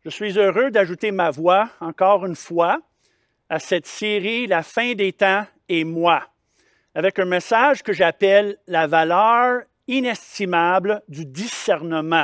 Je suis heureux d'ajouter ma voix, encore une fois, à cette série « La fin des temps et moi », avec un message que j'appelle « La valeur inestimable du discernement »,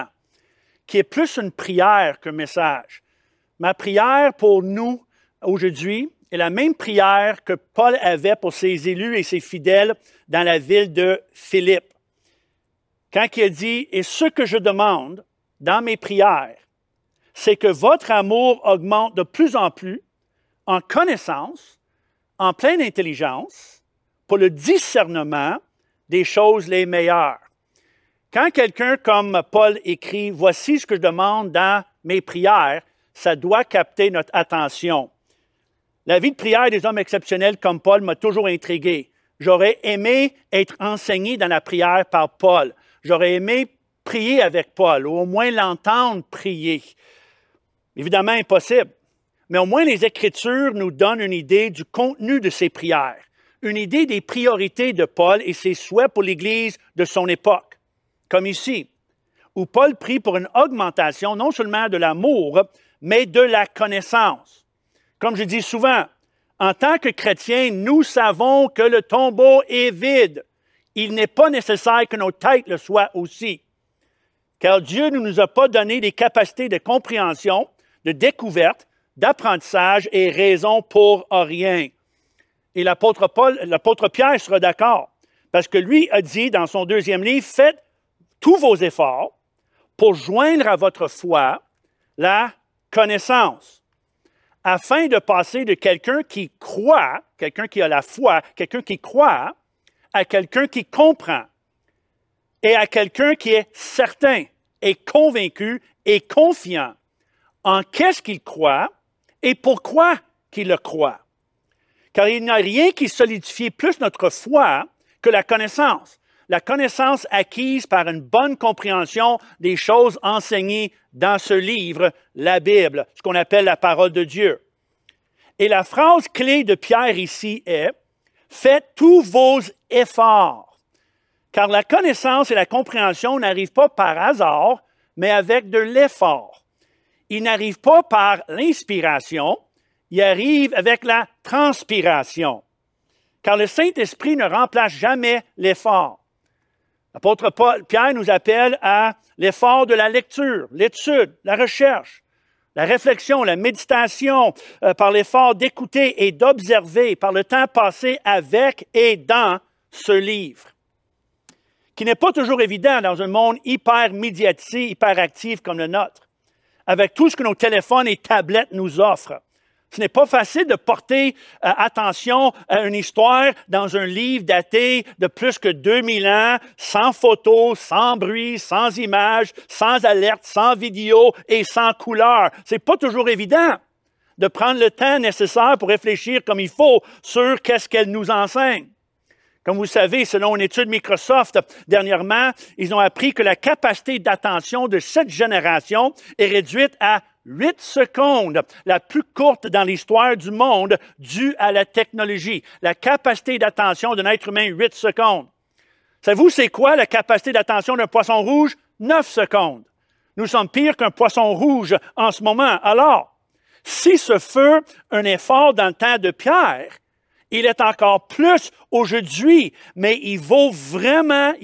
qui est plus une prière qu'un message. Ma prière pour nous aujourd'hui est la même prière que Paul avait pour ses élus et ses fidèles dans la ville de Philippe. Quand il a dit « Et ce que je demande dans mes prières, c'est que votre amour augmente de plus en plus en connaissance, en pleine intelligence, pour le discernement des choses les meilleures. » Quand quelqu'un comme Paul écrit « Voici ce que je demande dans mes prières », ça doit capter notre attention. La vie de prière des hommes exceptionnels comme Paul m'a toujours intrigué. J'aurais aimé être enseigné dans la prière par Paul. J'aurais aimé prier avec Paul, ou au moins l'entendre prier. Évidemment, impossible. Mais au moins, les Écritures nous donnent une idée du contenu de ses prières, une idée des priorités de Paul et ses souhaits pour l'Église de son époque. Comme ici, où Paul prie pour une augmentation non seulement de l'amour, mais de la connaissance. Comme je dis souvent, en tant que chrétiens, nous savons que le tombeau est vide. Il n'est pas nécessaire que nos têtes le soient aussi. Car Dieu ne nous a pas donné des capacités de compréhension, de découverte, d'apprentissage et raison pour rien. Et l'apôtre Pierre sera d'accord, parce que lui a dit dans son deuxième livre, « Faites tous vos efforts pour joindre à votre foi la connaissance, afin de passer de quelqu'un qui croit, quelqu'un qui a la foi, quelqu'un qui croit, à quelqu'un qui comprend, et à quelqu'un qui est certain, et convaincu et confiant en qu'est-ce qu'il croit et pourquoi qu'il le croit. Car il n'y a rien qui solidifie plus notre foi que la connaissance. La connaissance acquise par une bonne compréhension des choses enseignées dans ce livre, la Bible, ce qu'on appelle la parole de Dieu. Et la phrase clé de Pierre ici est « Faites tous vos efforts ». Car la connaissance et la compréhension n'arrivent pas par hasard, mais avec de l'effort. Ils n'arrivent pas par l'inspiration, ils arrivent avec la transpiration. Car le Saint-Esprit ne remplace jamais l'effort. L'apôtre Pierre nous appelle à l'effort de la lecture, l'étude, la recherche, la réflexion, la méditation, par l'effort d'écouter et d'observer, par le temps passé avec et dans ce livre, qui n'est pas toujours évident dans un monde hyper médiatisé, hyper actif comme le nôtre, avec tout ce que nos téléphones et tablettes nous offrent. Ce n'est pas facile de porter attention à une histoire dans un livre daté de plus que 2000 ans, sans photos, sans bruit, sans images, sans alerte, sans vidéo et sans couleur. C'est pas toujours évident de prendre le temps nécessaire pour réfléchir comme il faut sur qu'est-ce qu'elle nous enseigne. Comme vous savez, selon une étude Microsoft, dernièrement, ils ont appris que la capacité d'attention de cette génération est réduite à 8 secondes, la plus courte dans l'histoire du monde, due à la technologie. La capacité d'attention d'un être humain, 8 secondes. Savez-vous, c'est quoi la capacité d'attention d'un poisson rouge? 9 secondes. Nous sommes pires qu'un poisson rouge en ce moment. Alors, si ce fut un effort dans le temps de Pierre, il est encore plus aujourd'hui, mais il vaut vraiment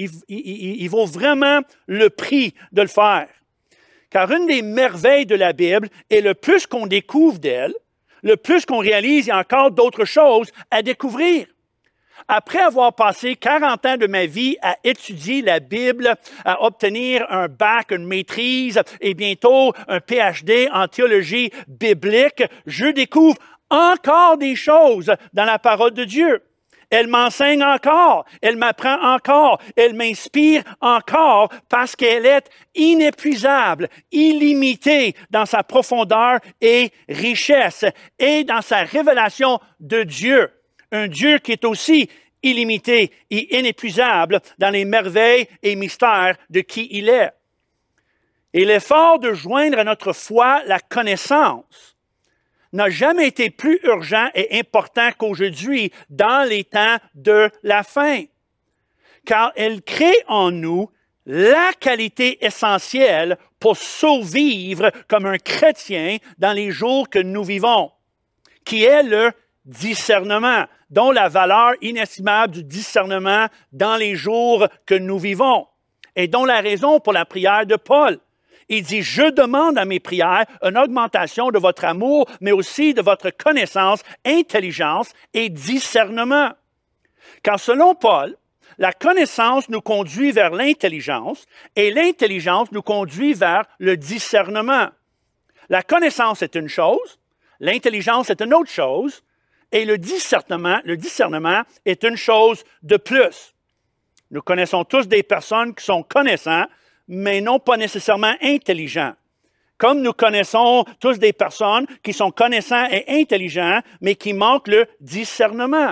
le prix de le faire. Car une des merveilles de la Bible est le plus qu'on découvre d'elle, le plus qu'on réalise, il y a encore d'autres choses à découvrir. Après avoir passé 40 ans de ma vie à étudier la Bible, à obtenir un bac, une maîtrise et bientôt un PhD en théologie biblique, je découvre encore des choses dans la parole de Dieu. Elle m'enseigne encore, elle m'apprend encore, elle m'inspire encore parce qu'elle est inépuisable, illimitée dans sa profondeur et richesse et dans sa révélation de Dieu. Un Dieu qui est aussi illimité et inépuisable dans les merveilles et mystères de qui il est. Et l'effort de joindre à notre foi la connaissance n'a jamais été plus urgent et important qu'aujourd'hui dans les temps de la fin, car elle crée en nous la qualité essentielle pour survivre comme un chrétien dans les jours que nous vivons, qui est le discernement, dont la valeur inestimable du discernement dans les jours que nous vivons, et dont la raison pour la prière de Paul. Il dit, je demande à mes prières une augmentation de votre amour, mais aussi de votre connaissance, intelligence et discernement. Car selon Paul, la connaissance nous conduit vers l'intelligence et l'intelligence nous conduit vers le discernement. La connaissance est une chose, l'intelligence est une autre chose, et le discernement est une chose de plus. Nous connaissons tous des personnes qui sont connaissants, mais non pas nécessairement intelligents. Comme nous connaissons tous des personnes qui sont connaissants et intelligents, mais qui manquent le discernement.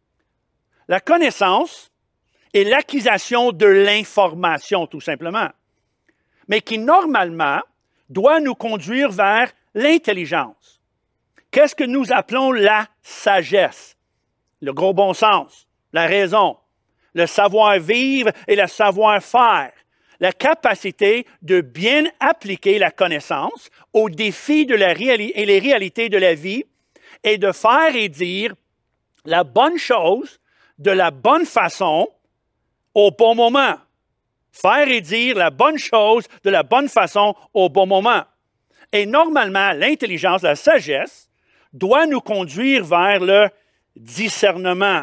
La connaissance est l'acquisition de l'information, tout simplement, mais qui, normalement, doit nous conduire vers l'intelligence. Qu'est-ce que nous appelons la sagesse? Le gros bon sens, la raison, le savoir-vivre et le savoir-faire, la capacité de bien appliquer la connaissance aux défis de et les réalités de la vie et de faire et dire la bonne chose de la bonne façon au bon moment. Faire et dire la bonne chose de la bonne façon au bon moment. Et normalement, l'intelligence, la sagesse, doit nous conduire vers le discernement.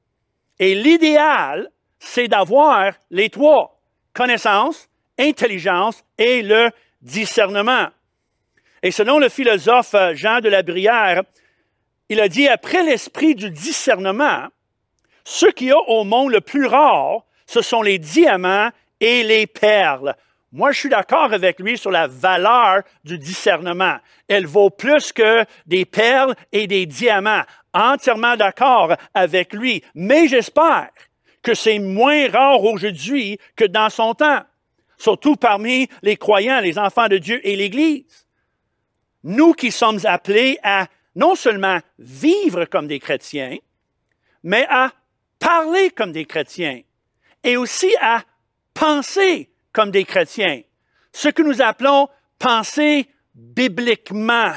Et l'idéal, c'est d'avoir les trois, connaissance, intelligence et le discernement. Et selon le philosophe Jean de la Brière, il a dit, après l'esprit du discernement, ce qu'il y a au monde le plus rare, ce sont les diamants et les perles. Moi, je suis d'accord avec lui sur la valeur du discernement. Elle vaut plus que des perles et des diamants. Entièrement d'accord avec lui. Mais j'espère que c'est moins rare aujourd'hui que dans son temps. Surtout parmi les croyants, les enfants de Dieu et l'Église. Nous qui sommes appelés à non seulement vivre comme des chrétiens, mais à parler comme des chrétiens et aussi à penser comme des chrétiens. Ce que nous appelons penser bibliquement.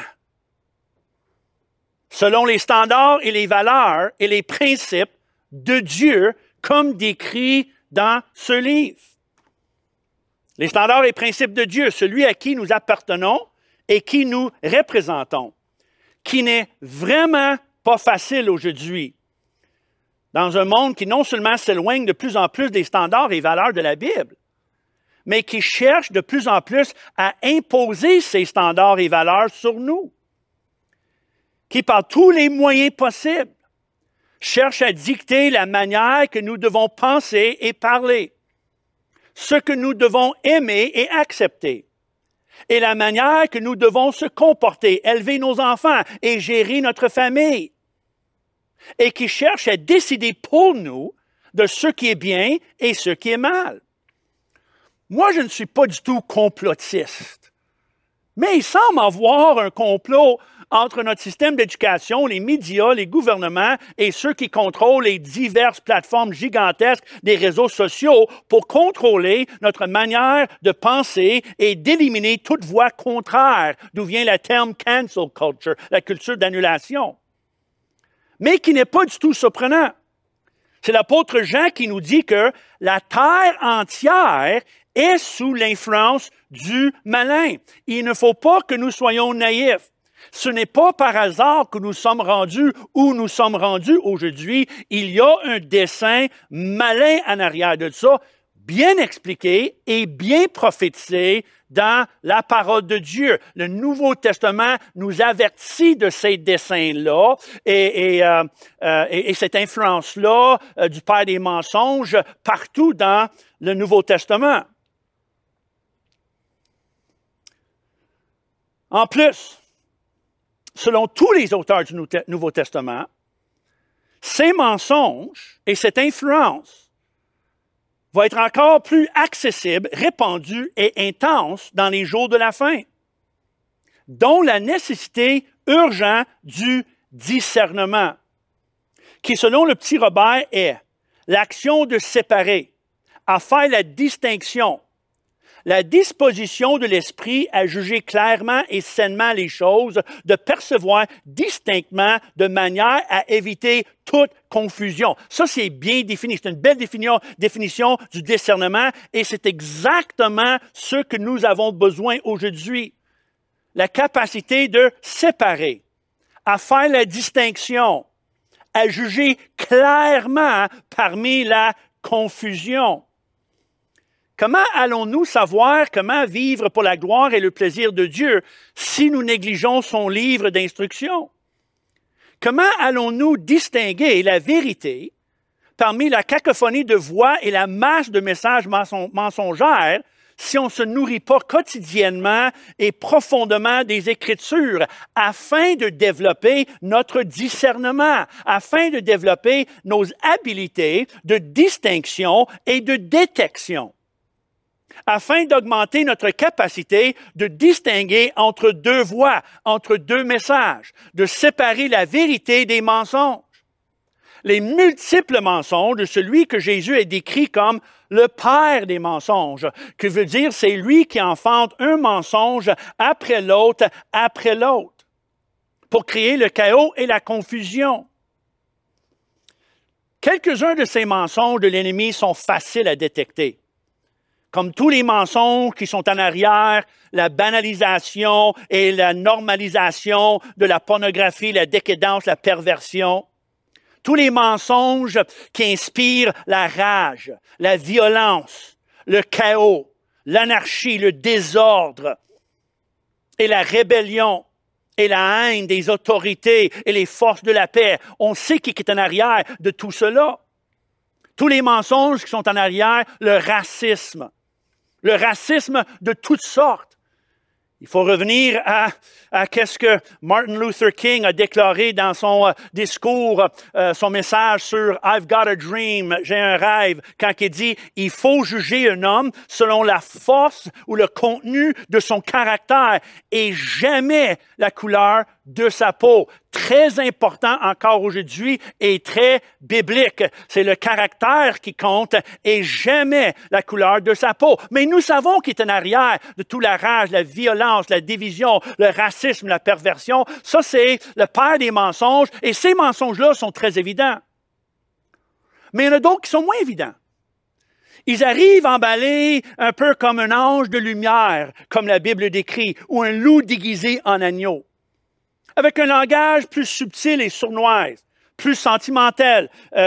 Selon les standards et les valeurs et les principes de Dieu comme décrits dans ce livre. Les standards et principes de Dieu, celui à qui nous appartenons et qui nous représentons, qui n'est vraiment pas facile aujourd'hui. Dans un monde qui non seulement s'éloigne de plus en plus des standards et valeurs de la Bible, mais qui cherche de plus en plus à imposer ces standards et valeurs sur nous, qui par tous les moyens possibles cherche à dicter la manière que nous devons penser et parler, ce que nous devons aimer et accepter, et la manière que nous devons se comporter, élever nos enfants et gérer notre famille, et qui cherche à décider pour nous de ce qui est bien et ce qui est mal. Moi, je ne suis pas du tout complotiste, mais il semble avoir un complot entre notre système d'éducation, les médias, les gouvernements et ceux qui contrôlent les diverses plateformes gigantesques des réseaux sociaux pour contrôler notre manière de penser et d'éliminer toute voix contraire, d'où vient le terme « cancel culture », la culture d'annulation. Mais qui n'est pas du tout surprenant. C'est l'apôtre Jean qui nous dit que la terre entière est sous l'influence du malin. Il ne faut pas que nous soyons naïfs. Ce n'est pas par hasard que nous sommes rendus où nous sommes rendus aujourd'hui. Il y a un dessein malin en arrière de ça, bien expliqué et bien prophétisé dans la parole de Dieu. Le Nouveau Testament nous avertit de ces desseins-là et cette influence-là du père des mensonges partout dans le Nouveau Testament. En plus, selon tous les auteurs du Nouveau Testament, ces mensonges et cette influence vont être encore plus accessibles, répandues et intenses dans les jours de la fin, dont la nécessité urgente du discernement, qui, selon le petit Robert, est l'action de séparer, à faire la distinction la disposition de l'esprit à juger clairement et sainement les choses, de percevoir distinctement de manière à éviter toute confusion. Ça, c'est bien défini. C'est une belle définition du discernement et c'est exactement ce que nous avons besoin aujourd'hui. La capacité de séparer, à faire la distinction, à juger clairement parmi la confusion. Comment allons-nous savoir comment vivre pour la gloire et le plaisir de Dieu si nous négligeons son livre d'instructions? Comment allons-nous distinguer la vérité parmi la cacophonie de voix et la masse de messages mensongers si on ne se nourrit pas quotidiennement et profondément des Écritures afin de développer notre discernement, afin de développer nos habiletés de distinction et de détection, afin d'augmenter notre capacité de distinguer entre deux voix, entre deux messages, de séparer la vérité des mensonges. Les multiples mensonges de celui que Jésus a décrit comme le père des mensonges, que veut dire c'est lui qui enfante un mensonge après l'autre, pour créer le chaos et la confusion. Quelques-uns de ces mensonges de l'ennemi sont faciles à détecter. Comme tous les mensonges qui sont en arrière, la banalisation et la normalisation de la pornographie, la décadence, la perversion. Tous les mensonges qui inspirent la rage, la violence, le chaos, l'anarchie, le désordre et la rébellion et la haine des autorités et les forces de la paix. On sait qui est en arrière de tout cela. Tous les mensonges qui sont en arrière, le racisme de toutes sortes. Il faut revenir à qu'est-ce que Martin Luther King a déclaré dans son discours, son message sur « I've got a dream », j'ai un rêve, quand il dit « Il faut juger un homme selon la force ou le contenu de son caractère et jamais la couleur de sa peau ». Très important encore aujourd'hui et très biblique. C'est le caractère qui compte et jamais la couleur de sa peau. Mais nous savons qu'il est en arrière de toute la rage, la violence, la division, le racisme, la perversion. Ça, c'est le père des mensonges et ces mensonges-là sont très évidents. Mais il y en a d'autres qui sont moins évidents. Ils arrivent emballés un peu comme un ange de lumière, comme la Bible décrit, ou un loup déguisé en agneau. Avec un langage plus subtil et sournoise, plus sentimental,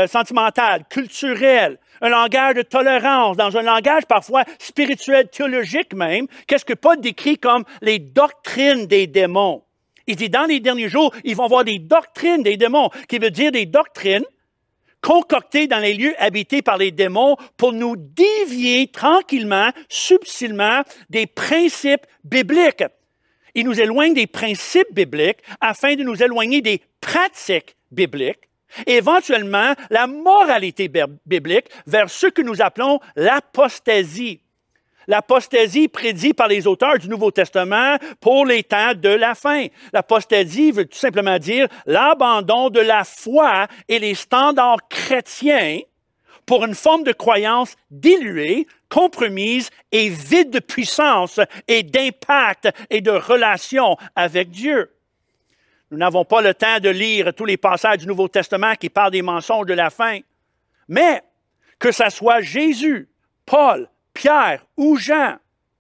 culturel, un langage de tolérance, dans un langage parfois spirituel, théologique même, qu'est-ce que Paul décrit comme les doctrines des démons. Il dit, dans les derniers jours, ils vont avoir des doctrines des démons, qui veut dire des doctrines concoctées dans les lieux habités par les démons pour nous dévier tranquillement, subtilement des principes bibliques. Il nous éloigne des principes bibliques afin de nous éloigner des pratiques bibliques et éventuellement la moralité biblique vers ce que nous appelons l'apostasie. L'apostasie prédite par les auteurs du Nouveau Testament pour les temps de la fin. L'apostasie veut tout simplement dire l'abandon de la foi et les standards chrétiens pour une forme de croyance diluée, compromise et vide de puissance et d'impact et de relation avec Dieu. Nous n'avons pas le temps de lire tous les passages du Nouveau Testament qui parlent des mensonges de la fin, mais que ce soit Jésus, Paul, Pierre ou Jean,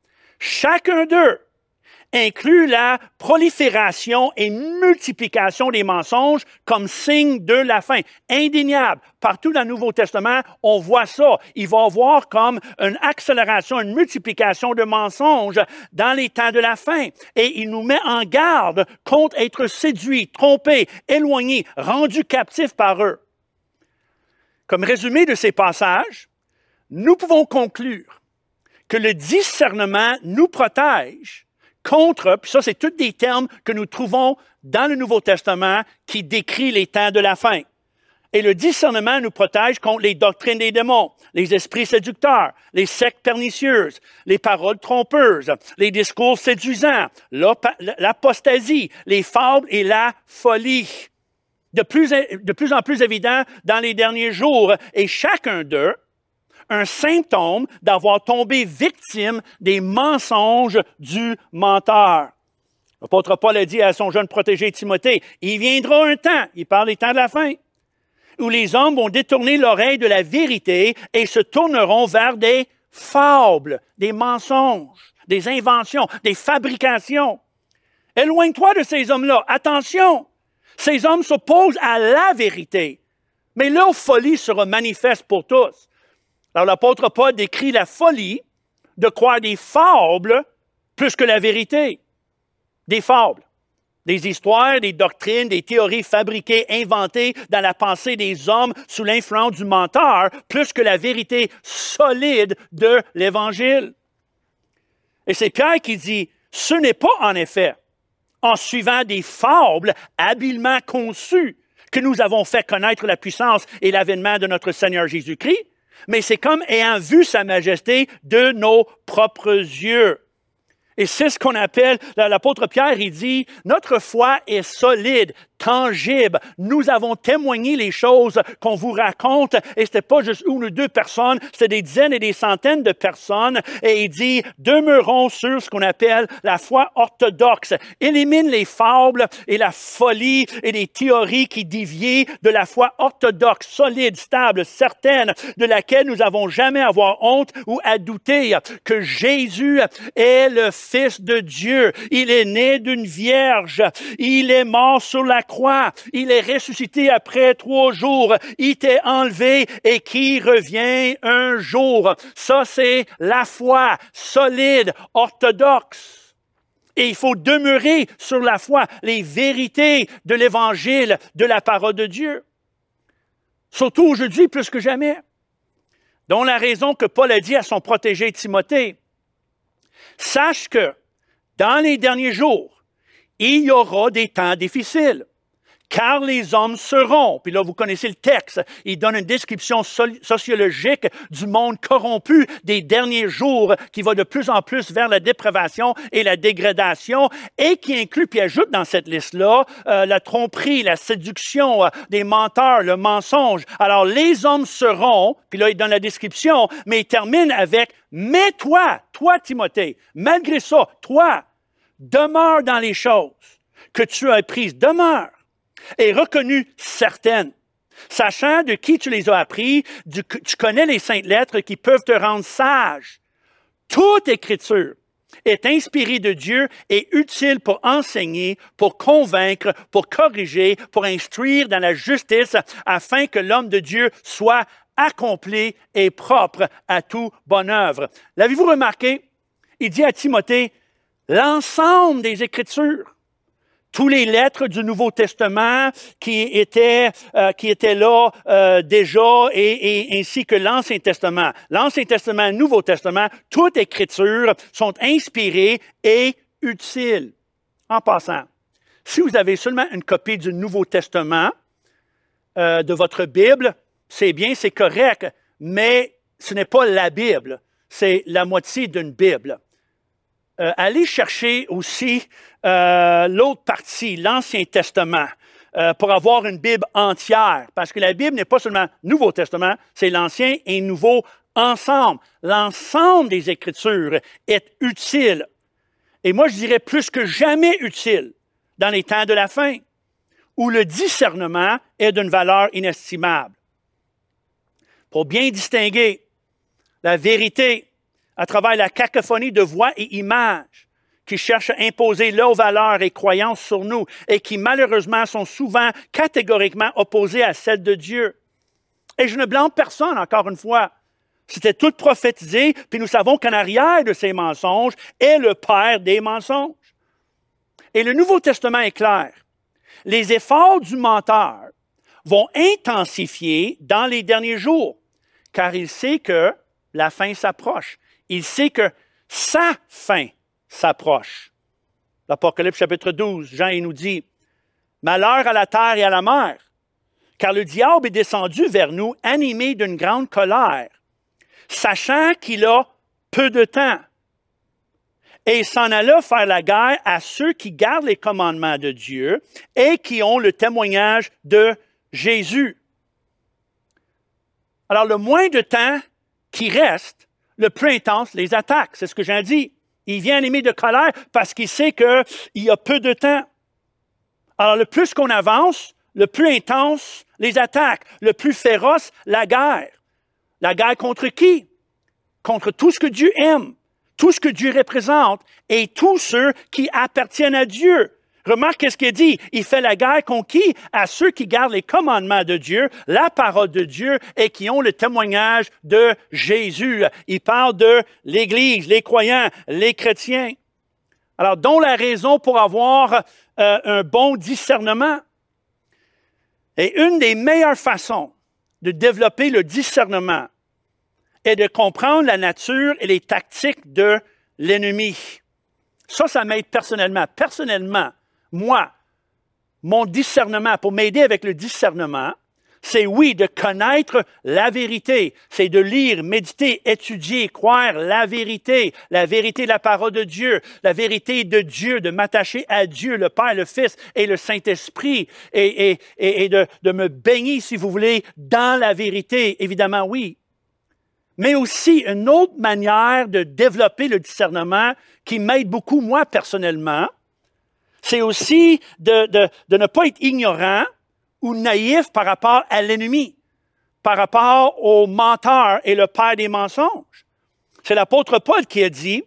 chacun d'eux inclut la prolifération et multiplication des mensonges comme signe de la fin. Indéniable. Partout dans le Nouveau Testament, on voit ça. Il va y avoir comme une accélération, une multiplication de mensonges dans les temps de la fin. Et il nous met en garde contre être séduit, trompé, éloigné, rendu captif par eux. Comme résumé de ces passages, nous pouvons conclure que le discernement nous protège contre, puis ça, c'est tous des termes que nous trouvons dans le Nouveau Testament qui décrit les temps de la fin. Et le discernement nous protège contre les doctrines des démons, les esprits séducteurs, les sectes pernicieuses, les paroles trompeuses, les discours séduisants, l'apostasie, les fables et la folie. De plus en plus évident dans les derniers jours. Et chacun d'eux un symptôme d'avoir tombé victime des mensonges du menteur. L'apôtre Paul a dit à son jeune protégé Timothée, « Il viendra un temps, il parle des temps de la fin, où les hommes vont détourner l'oreille de la vérité et se tourneront vers des fables, des mensonges, des inventions, des fabrications. Éloigne-toi de ces hommes-là. Attention, ces hommes s'opposent à la vérité, mais leur folie sera manifeste pour tous. » Alors l'apôtre Paul décrit la folie de croire des fables plus que la vérité. Des fables, des histoires, des doctrines, des théories fabriquées, inventées dans la pensée des hommes sous l'influence du menteur, plus que la vérité solide de l'Évangile. Et c'est Pierre qui dit, ce n'est pas en effet en suivant des fables habilement conçues que nous avons fait connaître la puissance et l'avènement de notre Seigneur Jésus-Christ, mais c'est comme ayant vu sa majesté de nos propres yeux. Et c'est ce qu'on appelle, l'apôtre Pierre, il dit, notre foi est solide, tangible. Nous avons témoigné les choses qu'on vous raconte, et c'était pas juste une ou deux personnes, c'était des dizaines et des centaines de personnes. Et il dit, demeurons sur ce qu'on appelle la foi orthodoxe. Élimine les fables et la folie et les théories qui dévient de la foi orthodoxe, solide, stable, certaine, de laquelle nous n'avons jamais à avoir honte ou à douter que Jésus est le Fils de Dieu. Il est né d'une vierge. Il est mort sur la croix. Il est ressuscité après 3 jours. Il était enlevé et qui revient un jour. Ça, c'est la foi solide, orthodoxe. Et il faut demeurer sur la foi, les vérités de l'Évangile, de la parole de Dieu. Surtout aujourd'hui, plus que jamais. Dont la raison que Paul a dit à son protégé Timothée, sache que dans les derniers jours, il y aura des temps difficiles, car les hommes seront, puis là vous connaissez le texte, il donne une description sociologique du monde corrompu des derniers jours qui va de plus en plus vers la dépravation et la dégradation et qui inclut, puis ajoute dans cette liste-là, la tromperie, la séduction, des menteurs, le mensonge. Alors les hommes seront, puis là il donne la description, mais il termine avec « Mais toi Timothée, malgré ça, toi, demeure dans les choses que tu as apprises, demeure. Et reconnu certaines, sachant de qui tu les as appris, tu connais les saintes lettres qui peuvent te rendre sage. Toute écriture est inspirée de Dieu et utile pour enseigner, pour convaincre, pour corriger, pour instruire dans la justice, afin que l'homme de Dieu soit accompli et propre à toute bonne œuvre. L'avez-vous remarqué? Il dit à Timothée, l'ensemble des Écritures, tous les lettres du Nouveau Testament qui étaient là déjà, et ainsi que l'Ancien Testament. L'Ancien Testament, Nouveau Testament, toute Écriture sont inspirées et utiles. En passant, si vous avez seulement une copie du Nouveau Testament de votre Bible, c'est bien, c'est correct, mais ce n'est pas la Bible, c'est la moitié d'une Bible. Allez chercher aussi l'autre partie, l'Ancien Testament, pour avoir une Bible entière. Parce que la Bible n'est pas seulement Nouveau Testament, c'est l'Ancien et Nouveau ensemble. L'ensemble des Écritures est utile. Et moi, je dirais plus que jamais utile dans les temps de la fin, où le discernement est d'une valeur inestimable. Pour bien distinguer la vérité à travers la cacophonie de voix et images qui cherchent à imposer leurs valeurs et croyances sur nous et qui malheureusement sont souvent catégoriquement opposées à celles de Dieu. Et je ne blâme personne, encore une fois. C'était tout prophétisé, puis nous savons qu'en arrière de ces mensonges est le père des mensonges. Et le Nouveau Testament est clair. Les efforts du menteur vont intensifier dans les derniers jours, car il sait que la fin s'approche. Il sait que sa fin s'approche. L'Apocalypse chapitre 12, Jean il nous dit, « Malheur à la terre et à la mer, car le diable est descendu vers nous animé d'une grande colère, sachant qu'il a peu de temps. Et il s'en alla faire la guerre à ceux qui gardent les commandements de Dieu et qui ont le témoignage de Jésus. » Alors, le moins de temps qui reste, le plus intense les attaques. C'est ce que j'ai dit. Il vient animé de colère parce qu'il sait qu'il y a peu de temps. Alors, le plus qu'on avance, le plus intense les attaques, le plus féroce la guerre. La guerre contre qui? Contre tout ce que Dieu aime, tout ce que Dieu représente et tous ceux qui appartiennent à Dieu. Remarque ce qu'il dit. Il fait la guerre contre qui? À ceux qui gardent les commandements de Dieu, la parole de Dieu et qui ont le témoignage de Jésus. Il parle de l'Église, les croyants, les chrétiens. Alors, dont la raison pour avoir un bon discernement. Et une des meilleures façons de développer le discernement est de comprendre la nature et les tactiques de l'ennemi. Ça m'aide personnellement. Personnellement, moi, mon discernement, pour m'aider avec le discernement, c'est oui, de connaître la vérité. C'est de lire, méditer, étudier, croire la vérité de la parole de Dieu, la vérité de Dieu, de m'attacher à Dieu, le Père, le Fils et le Saint-Esprit, et de me baigner, si vous voulez, dans la vérité, évidemment, oui. Mais aussi, une autre manière de développer le discernement qui m'aide beaucoup, moi, personnellement, c'est aussi de ne pas être ignorant ou naïf par rapport à l'ennemi, par rapport au menteur et le père des mensonges. C'est l'apôtre Paul qui a dit,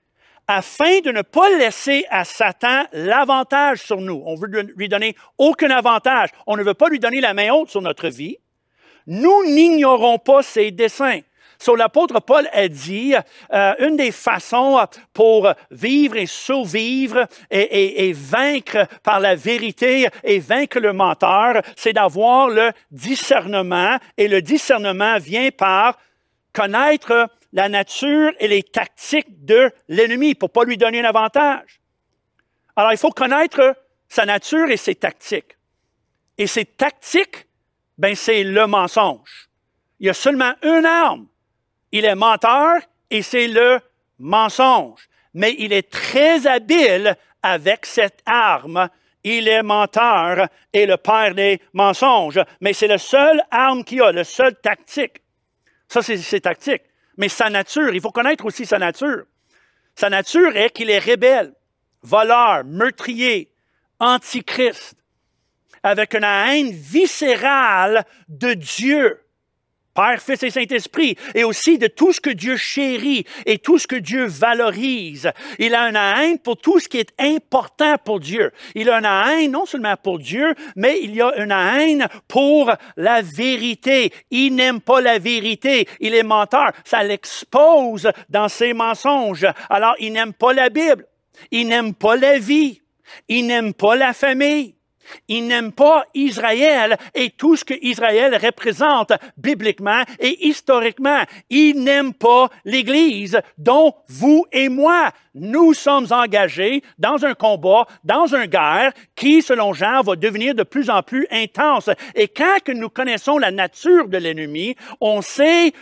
afin de ne pas laisser à Satan l'avantage sur nous. On veut lui donner aucun avantage. On ne veut pas lui donner la main haute sur notre vie. Nous n'ignorons pas ses desseins. So, l'apôtre Paul a dit, une des façons pour vivre et survivre et vaincre par la vérité et vaincre le menteur, c'est d'avoir le discernement. Et le discernement vient par connaître la nature et les tactiques de l'ennemi pour ne pas lui donner un avantage. Alors, il faut connaître sa nature et ses tactiques. Et ses tactiques, ben, c'est le mensonge. Il y a seulement une arme. Il est menteur et c'est le mensonge. Mais il est très habile avec cette arme. Il est menteur et le père des mensonges. Mais c'est la seule arme qu'il a, la seule tactique. Ça, c'est ses tactiques. Mais sa nature, il faut connaître aussi sa nature. Sa nature est qu'il est rebelle, voleur, meurtrier, antichrist, avec une haine viscérale de Dieu. Père, Fils et Saint-Esprit, et aussi de tout ce que Dieu chérit et tout ce que Dieu valorise. Il a une haine pour tout ce qui est important pour Dieu. Il a une haine non seulement pour Dieu, mais il y a une haine pour la vérité. Il n'aime pas la vérité. Il est menteur. Ça l'expose dans ses mensonges. Alors, il n'aime pas la Bible. Il n'aime pas la vie. Il n'aime pas la famille. Il n'aime pas Israël et tout ce que Israël représente bibliquement et historiquement. Il n'aime pas l'Église dont vous et moi, nous sommes engagés dans un combat, dans une guerre qui, selon Jean, va devenir de plus en plus intense. Et quand que nous connaissons la nature de l'ennemi, on sait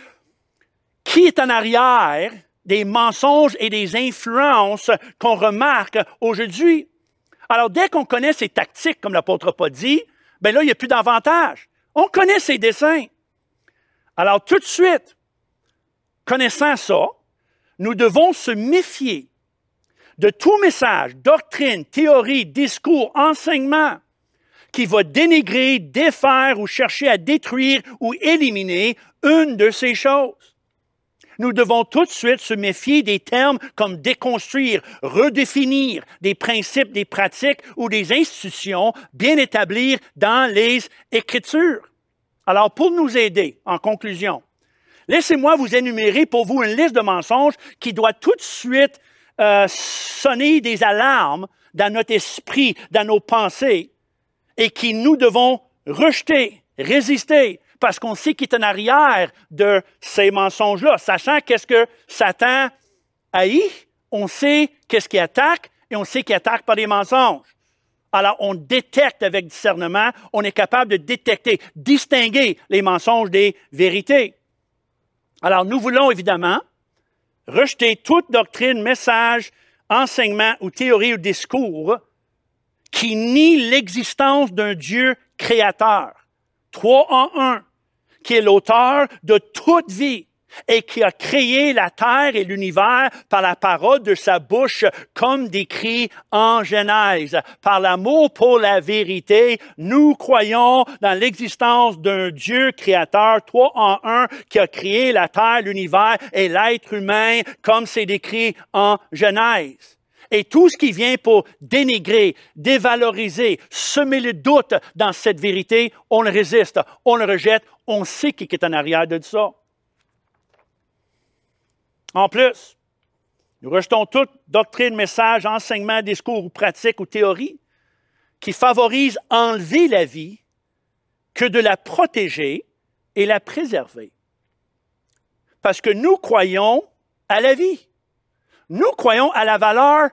qui est en arrière des mensonges et des influences qu'on remarque aujourd'hui. Alors, dès qu'on connaît ses tactiques, comme l'apôtre Paul dit, bien là, il n'y a plus d'avantage. On connaît ses desseins. Alors, tout de suite, connaissant ça, nous devons se méfier de tout message, doctrine, théorie, discours, enseignement qui va dénigrer, défaire ou chercher à détruire ou éliminer une de ces choses. Nous devons tout de suite se méfier des termes comme déconstruire, redéfinir des principes, des pratiques ou des institutions bien établies dans les Écritures. Alors, pour nous aider, en conclusion, laissez-moi vous énumérer pour vous une liste de mensonges qui doit tout de suite sonner des alarmes dans notre esprit, dans nos pensées, et qui nous devons rejeter, résister, parce qu'on sait qu'il est en arrière de ces mensonges-là. Sachant qu'est-ce que Satan haït, on sait qu'est-ce qu'il attaque et on sait qu'il attaque par des mensonges. Alors, on détecte avec discernement, on est capable de détecter, distinguer les mensonges des vérités. Alors, nous voulons évidemment rejeter toute doctrine, message, enseignement ou théorie ou discours qui nie l'existence d'un Dieu créateur. 3 en 1. Qui est l'auteur de toute vie et qui a créé la terre et l'univers par la parole de sa bouche, comme décrit en Genèse. Par l'amour pour la vérité, nous croyons dans l'existence d'un Dieu créateur, 3 en 1, qui a créé la terre, l'univers et l'être humain, comme c'est décrit en Genèse. Et tout ce qui vient pour dénigrer, dévaloriser, semer le doute dans cette vérité, on le résiste, on le rejette, on sait qui est en arrière de ça. En plus, nous rejetons toute doctrine, message, enseignement, discours ou pratique ou théorie qui favorise enlever la vie que de la protéger et la préserver. Parce que nous croyons à la vie. Nous croyons à la valeur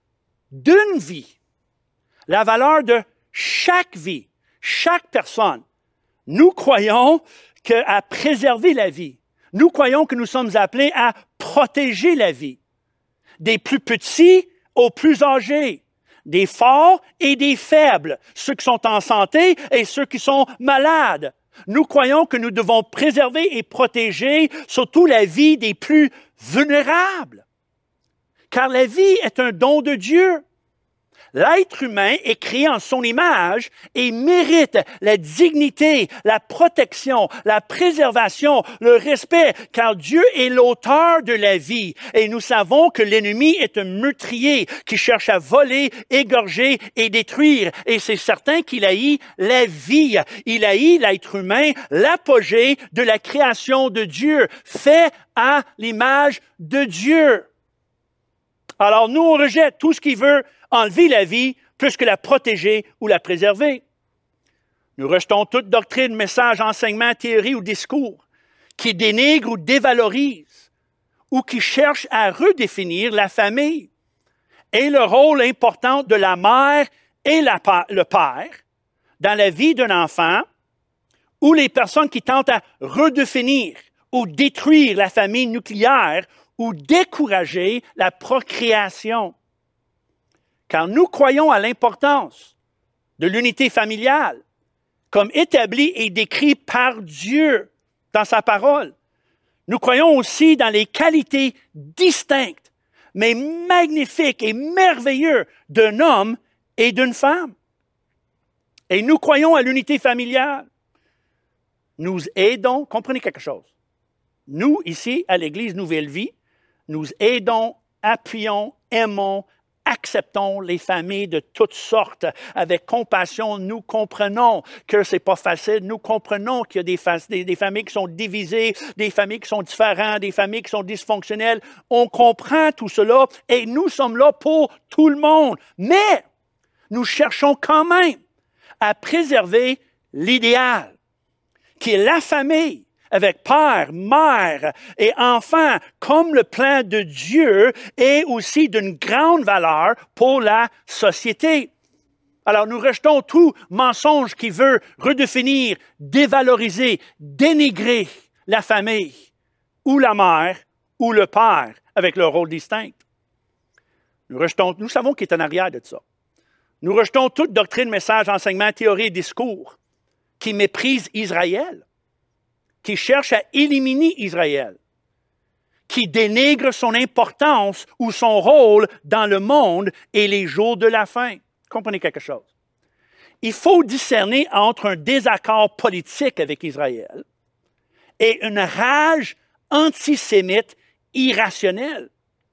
d'une vie, la valeur de chaque vie, chaque personne. Nous croyons à préserver la vie. Nous croyons que nous sommes appelés à protéger la vie, des plus petits aux plus âgés, des forts et des faibles, ceux qui sont en santé et ceux qui sont malades. Nous croyons que nous devons préserver et protéger surtout la vie des plus vulnérables, car la vie est un don de Dieu. L'être humain est créé en son image et mérite la dignité, la protection, la préservation, le respect, car Dieu est l'auteur de la vie. Et nous savons que l'ennemi est un meurtrier qui cherche à voler, égorger et détruire. Et c'est certain qu'il haït la vie. Il haït l'être humain, l'apogée de la création de Dieu, fait à l'image de Dieu. Alors nous, on rejette tout ce qui veut enlever la vie plus que la protéger ou la préserver. Nous rejetons toute doctrine, message, enseignement, théorie ou discours qui dénigre ou dévalorise ou qui cherche à redéfinir la famille et le rôle important de la mère et le père dans la vie d'un enfant ou les personnes qui tentent à redéfinir ou détruire la famille nucléaire ou décourager la procréation. Car nous croyons à l'importance de l'unité familiale, comme établie et décrite par Dieu dans sa parole. Nous croyons aussi dans les qualités distinctes, mais magnifiques et merveilleuses d'un homme et d'une femme. Et nous croyons à l'unité familiale. Nous aidons, comprenez quelque chose. Nous, ici, à l'Église Nouvelle Vie, nous aidons, appuyons, aimons, acceptons les familles de toutes sortes. Avec compassion, nous comprenons que ce n'est pas facile. Nous comprenons qu'il y a des familles qui sont divisées, des familles qui sont différentes, des familles qui sont dysfonctionnelles. On comprend tout cela et nous sommes là pour tout le monde. Mais nous cherchons quand même à préserver l'idéal, qui est la famille, avec père, mère et enfants, comme le plan de Dieu est aussi d'une grande valeur pour la société. Alors, nous rejetons tout mensonge qui veut redéfinir, dévaloriser, dénigrer la famille, ou la mère, ou le père, avec leur rôle distinct. Nous savons qu'il est en arrière de ça. Nous rejetons toute doctrine, message, enseignement, théorie et discours qui méprise Israël, qui cherche à éliminer Israël, qui dénigre son importance ou son rôle dans le monde et les jours de la fin. Comprenez quelque chose? Il faut discerner entre un désaccord politique avec Israël et une rage antisémite irrationnelle.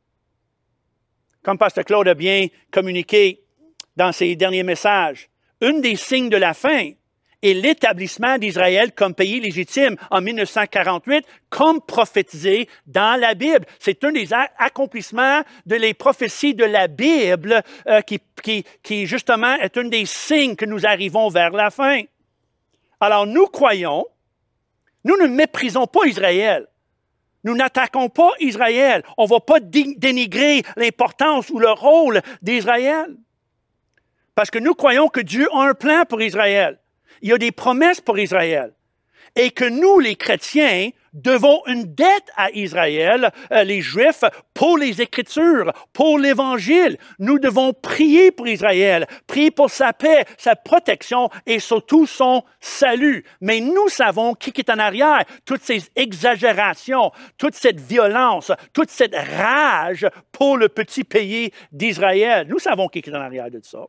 Comme Pasteur Claude a bien communiqué dans ses derniers messages, un des signes de la fin et l'établissement d'Israël comme pays légitime en 1948, comme prophétisé dans la Bible. C'est un des accomplissements de les prophéties de la Bible qui justement est un des signes que nous arrivons vers la fin. Alors nous croyons, nous ne méprisons pas Israël. Nous n'attaquons pas Israël. On ne va pas dénigrer l'importance ou le rôle d'Israël. Parce que nous croyons que Dieu a un plan pour Israël. Il y a des promesses pour Israël. Et que nous, les chrétiens, devons une dette à Israël, les Juifs, pour les Écritures, pour l'Évangile. Nous devons prier pour Israël, prier pour sa paix, sa protection et surtout son salut. Mais nous savons qui est en arrière. Toutes ces exagérations, toute cette violence, toute cette rage pour le petit pays d'Israël. Nous savons qui est en arrière de ça.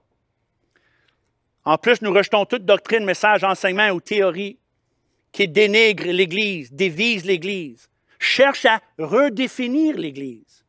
En plus, nous rejetons toute doctrine, message, enseignement ou théorie qui dénigre l'Église, dévise l'Église, cherche à redéfinir l'Église.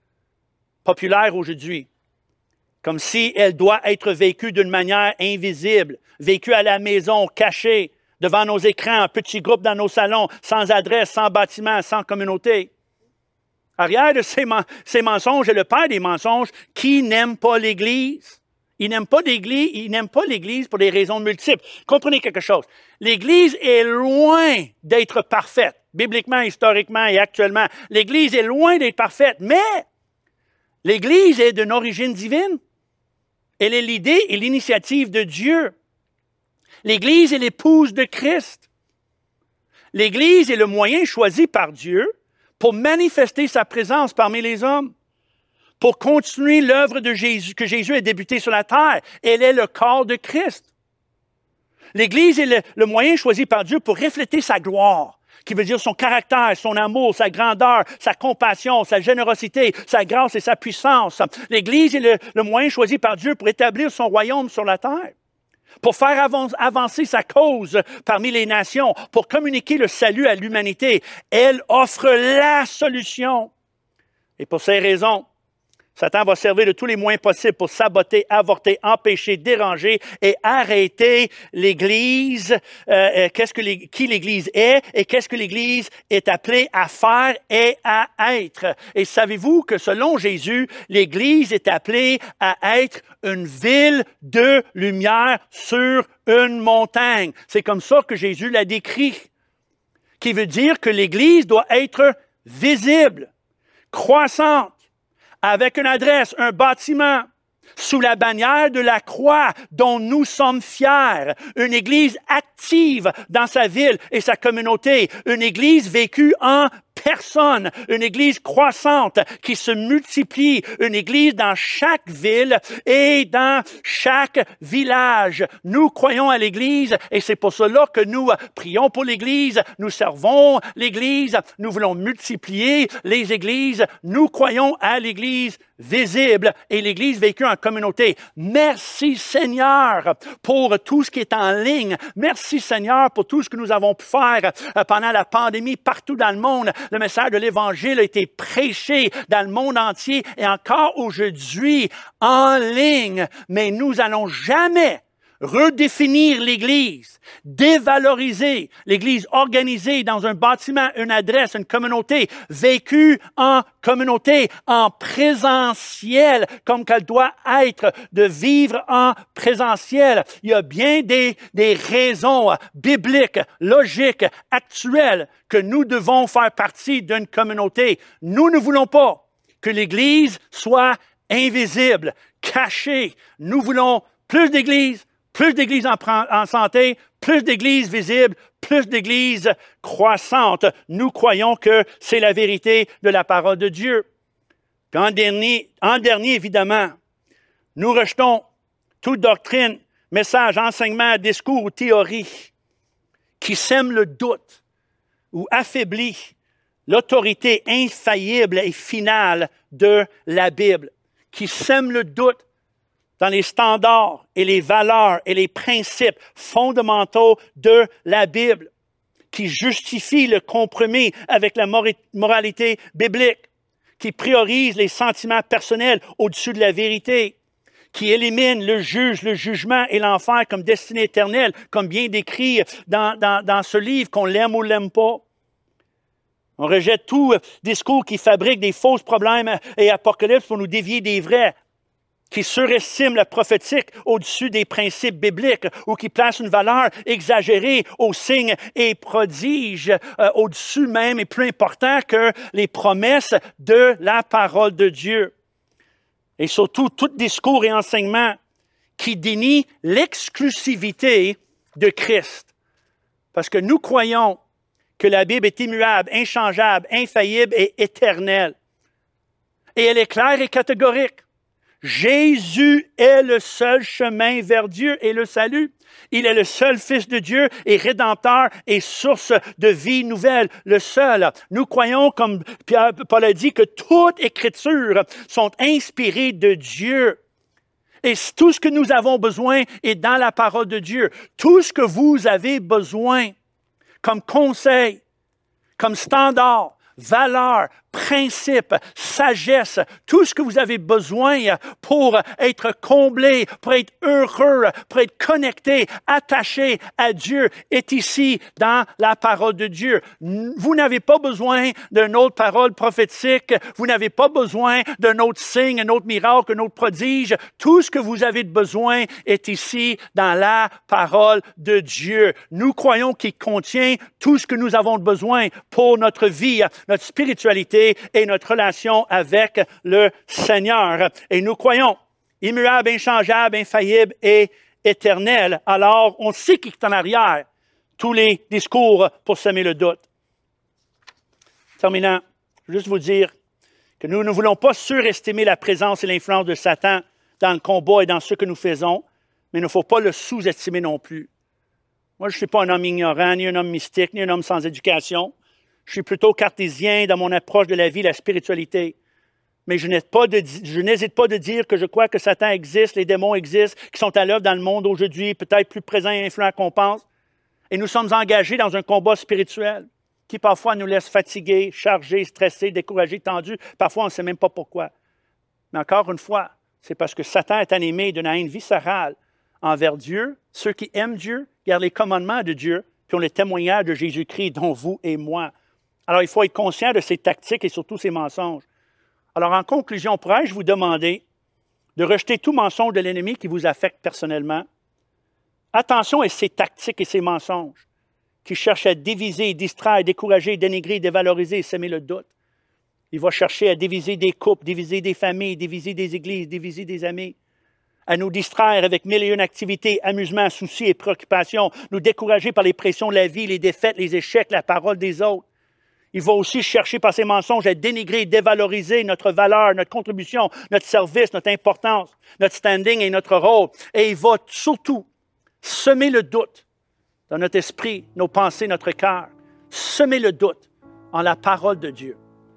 Populaire aujourd'hui, comme si elle doit être vécue d'une manière invisible, vécue à la maison, cachée, devant nos écrans, en petits groupes dans nos salons, sans adresse, sans bâtiment, sans communauté. Arrière de ces mensonges est le père des mensonges qui n'aime pas l'Église. Il n'aime pas l'Église pour des raisons multiples. Comprenez quelque chose. L'Église est loin d'être parfaite, bibliquement, historiquement et actuellement. L'Église est loin d'être parfaite, mais l'Église est d'une origine divine. Elle est l'idée et l'initiative de Dieu. L'Église est l'épouse de Christ. L'Église est le moyen choisi par Dieu pour manifester sa présence parmi les hommes, pour continuer l'œuvre de Jésus, que Jésus a débuté sur la terre. Elle est le corps de Christ. L'Église est le moyen choisi par Dieu pour refléter sa gloire, qui veut dire son caractère, son amour, sa grandeur, sa compassion, sa générosité, sa grâce et sa puissance. L'Église est le moyen choisi par Dieu pour établir son royaume sur la terre, pour faire avancer sa cause parmi les nations, pour communiquer le salut à l'humanité. Elle offre la solution. Et pour ces raisons, Satan va servir de tous les moyens possibles pour saboter, avorter, empêcher, déranger et arrêter l'Église. Qui l'Église est et qu'est-ce que l'Église est appelée à faire et à être. Et savez-vous que selon Jésus, l'Église est appelée à être une ville de lumière sur une montagne. C'est comme ça que Jésus l'a décrit. Qui veut dire que l'Église doit être visible, croissante, avec une adresse, un bâtiment, sous la bannière de la croix dont nous sommes fiers. Une Église active dans sa ville et sa communauté. Une Église vécue en personne. Une Église croissante qui se multiplie. Une Église dans chaque ville et dans chaque village. Nous croyons à l'Église et c'est pour cela que nous prions pour l'Église. Nous servons l'Église. Nous voulons multiplier les Églises. Nous croyons à l'Église visible et l'Église vécue en communauté. Merci Seigneur pour tout ce qui est en ligne. Merci Seigneur pour tout ce que nous avons pu faire pendant la pandémie partout dans le monde. Le message de l'Évangile a été prêché dans le monde entier et encore aujourd'hui en ligne. Mais nous n'allons jamais redéfinir l'Église, dévaloriser l'Église organisée dans un bâtiment, une adresse, une communauté, vécue en communauté, en présentiel, comme qu'elle doit être, de vivre en présentiel. Il y a bien des raisons bibliques, logiques, actuelles, que nous devons faire partie d'une communauté. Nous ne voulons pas que l'Église soit invisible, cachée. Nous voulons plus d'Églises en santé, plus d'églises visibles, plus d'églises croissantes. Nous croyons que c'est la vérité de la parole de Dieu. Puis en dernier, évidemment, nous rejetons toute doctrine, message, enseignement, discours ou théorie qui sème le doute ou affaiblit l'autorité infaillible et finale de la Bible, qui sème le doute dans les standards et les valeurs et les principes fondamentaux de la Bible, qui justifie le compromis avec la moralité biblique, qui priorise les sentiments personnels au-dessus de la vérité, qui élimine le jugement et l'enfer comme destinée éternelle, comme bien décrit dans ce livre, qu'on l'aime ou l'aime pas. On rejette tout discours qui fabrique des fausses problèmes et apocalypses pour nous dévier des vrais, qui surestime la prophétique au-dessus des principes bibliques ou qui place une valeur exagérée aux signes et prodiges au-dessus même et plus important que les promesses de la parole de Dieu. Et surtout, tout discours et enseignement qui dénie l'exclusivité de Christ. Parce que nous croyons que la Bible est immuable, inchangeable, infaillible et éternelle. Et elle est claire et catégorique. Jésus est le seul chemin vers Dieu et le salut. Il est le seul Fils de Dieu et Rédempteur et source de vie nouvelle, le seul. Nous croyons, comme Paul a dit, que toute Écriture sont inspirées de Dieu. Et tout ce que nous avons besoin est dans la parole de Dieu. Tout ce que vous avez besoin comme conseil, comme standard, valeur, principe, sagesse, tout ce que vous avez besoin pour être comblé, pour être heureux, pour être connecté, attaché à Dieu, est ici dans la parole de Dieu. Vous n'avez pas besoin d'une autre parole prophétique, vous n'avez pas besoin d'un autre signe, un autre miracle, un autre prodige. Tout ce que vous avez besoin est ici dans la parole de Dieu. Nous croyons qu'il contient tout ce que nous avons besoin pour notre vie, notre spiritualité, et notre relation avec le Seigneur. Et nous croyons, immuable, inchangeable, infaillible et éternel. Alors, on sait qui est en arrière. Tous les discours pour semer le doute. Terminant, je veux juste vous dire que nous ne voulons pas surestimer la présence et l'influence de Satan dans le combat et dans ce que nous faisons, mais il ne faut pas le sous-estimer non plus. Moi, je ne suis pas un homme ignorant, ni un homme mystique, ni un homme sans éducation. Je suis plutôt cartésien dans mon approche de la vie, la spiritualité. Mais je n'hésite pas de dire que je crois que Satan existe, les démons existent, qui sont à l'œuvre dans le monde aujourd'hui, peut-être plus présents et influents qu'on pense. Et nous sommes engagés dans un combat spirituel qui parfois nous laisse fatigués, chargés, stressés, découragés, tendus. Parfois, on ne sait même pas pourquoi. Mais encore une fois, c'est parce que Satan est animé d'une haine viscérale envers Dieu. Ceux qui aiment Dieu gardent les commandements de Dieu, puis ont le témoignage de Jésus-Christ, dont vous et moi. Alors, il faut être conscient de ces tactiques et surtout ces mensonges. Alors, en conclusion, pourrais-je vous demander de rejeter tout mensonge de l'ennemi qui vous affecte personnellement? Attention à ces tactiques et ces mensonges qui cherchent à diviser, distraire, décourager, dénigrer, dévaloriser et semer le doute. Il va chercher à diviser des couples, diviser des familles, diviser des églises, diviser des amis, à nous distraire avec mille et une activités, amusements, soucis et préoccupations, nous décourager par les pressions de la vie, les défaites, les échecs, la parole des autres. Il va aussi chercher par ses mensonges à dénigrer, dévaloriser notre valeur, notre contribution, notre service, notre importance, notre standing et notre rôle. Et il va surtout semer le doute dans notre esprit, nos pensées, notre cœur. Semer le doute en la parole de Dieu,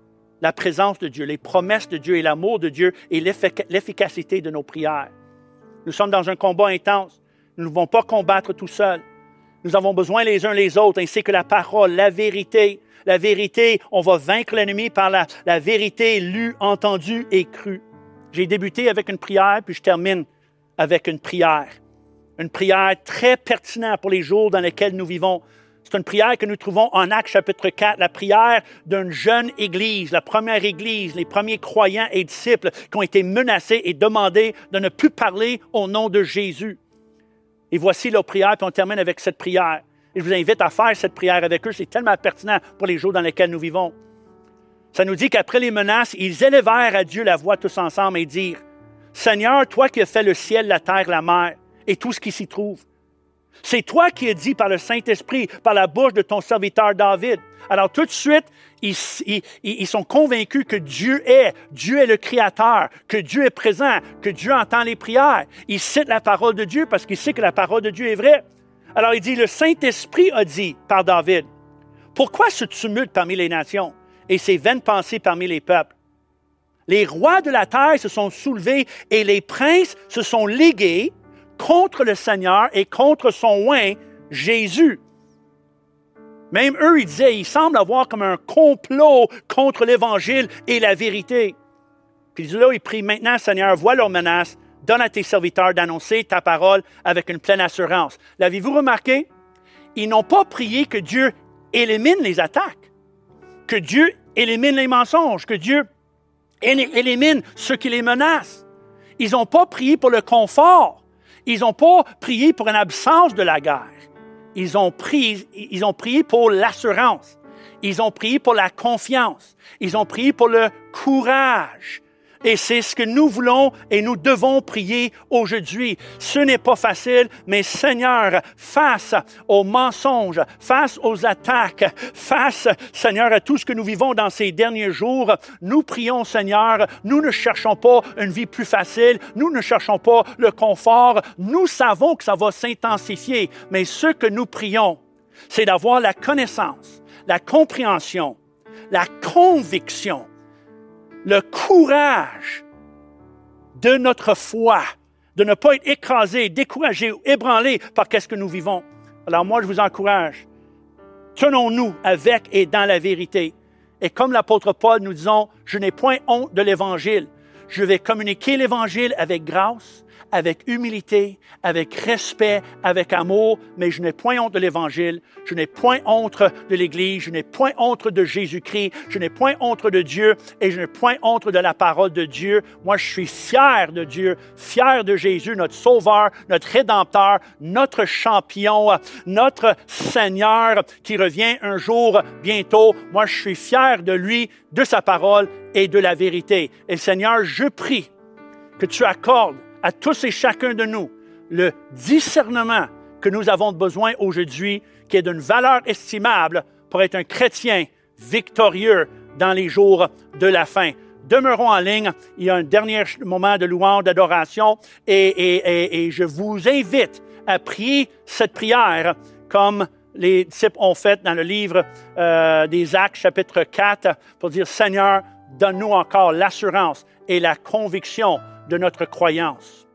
la présence de Dieu, les promesses de Dieu et l'amour de Dieu et l'efficacité de nos prières. Nous sommes dans un combat intense. Nous ne pouvons pas combattre tout seuls. Nous avons besoin les uns les autres, ainsi que la parole, la vérité. La vérité, on va vaincre l'ennemi par la vérité lue, entendue et crue. J'ai débuté avec une prière, puis je termine avec une prière. Une prière très pertinente pour les jours dans lesquels nous vivons. C'est une prière que nous trouvons en Actes chapitre 4, la prière d'une jeune église, la première église, les premiers croyants et disciples qui ont été menacés et demandés de ne plus parler au nom de Jésus. Et voici leur prière, puis on termine avec cette prière. Et je vous invite à faire cette prière avec eux. C'est tellement pertinent pour les jours dans lesquels nous vivons. Ça nous dit qu'après les menaces, ils élevèrent à Dieu la voix tous ensemble et dirent, « Seigneur, toi qui as fait le ciel, la terre, la mer et tout ce qui s'y trouve, c'est toi qui as dit par le Saint-Esprit, par la bouche de ton serviteur David. » Alors tout de suite, ils sont convaincus que Dieu est le Créateur, que Dieu est présent, que Dieu entend les prières. Ils citent la parole de Dieu parce qu'ils savent que la parole de Dieu est vraie. Alors il dit, le Saint-Esprit a dit par David, « Pourquoi ce tumulte parmi les nations et ces vaines pensées parmi les peuples? Les rois de la terre se sont soulevés et les princes se sont ligués contre le Seigneur et contre son oint, Jésus. » Même eux, ils disaient, il semble avoir comme un complot contre l'Évangile et la vérité. Puis là, ils prient, maintenant, Seigneur, vois leurs menaces, donne à tes serviteurs d'annoncer ta parole avec une pleine assurance. L'avez-vous remarqué? Ils n'ont pas prié que Dieu élimine les attaques, que Dieu élimine les mensonges, que Dieu élimine ceux qui les menacent. Ils n'ont pas prié pour le confort. Ils n'ont pas prié pour une absence de la guerre. Ils ont prié pour l'assurance. Ils ont prié pour la confiance. Ils ont prié pour le courage. Et c'est ce que nous voulons et nous devons prier aujourd'hui. Ce n'est pas facile, mais Seigneur, face aux mensonges, face aux attaques, face, Seigneur, à tout ce que nous vivons dans ces derniers jours, nous prions, Seigneur, nous ne cherchons pas une vie plus facile, nous ne cherchons pas le confort, nous savons que ça va s'intensifier, mais ce que nous prions, c'est d'avoir la connaissance, la compréhension, la conviction, le courage de notre foi, de ne pas être écrasé, découragé, ébranlé par ce que nous vivons. Alors moi, je vous encourage, tenons-nous avec et dans la vérité. Et comme l'apôtre Paul nous disons, je n'ai point honte de l'Évangile. Je vais communiquer l'Évangile avec grâce, avec humilité, avec respect, avec amour, mais je n'ai point honte de l'Évangile, je n'ai point honte de l'Église, je n'ai point honte de Jésus-Christ, je n'ai point honte de Dieu et je n'ai point honte de la parole de Dieu. Moi, je suis fier de Dieu, fier de Jésus, notre Sauveur, notre Rédempteur, notre champion, notre Seigneur qui revient un jour bientôt. Moi, je suis fier de lui, de sa parole et de la vérité. Et Seigneur, je prie que tu accordes à tous et chacun de nous le discernement que nous avons besoin aujourd'hui, qui est d'une valeur estimable pour être un chrétien victorieux dans les jours de la fin. Demeurons en ligne. Il y a un dernier moment de louange, d'adoration, et je vous invite à prier cette prière comme les disciples ont fait dans le livre des Actes, chapitre 4, pour dire, Seigneur, donne-nous encore l'assurance et la conviction de notre croyance.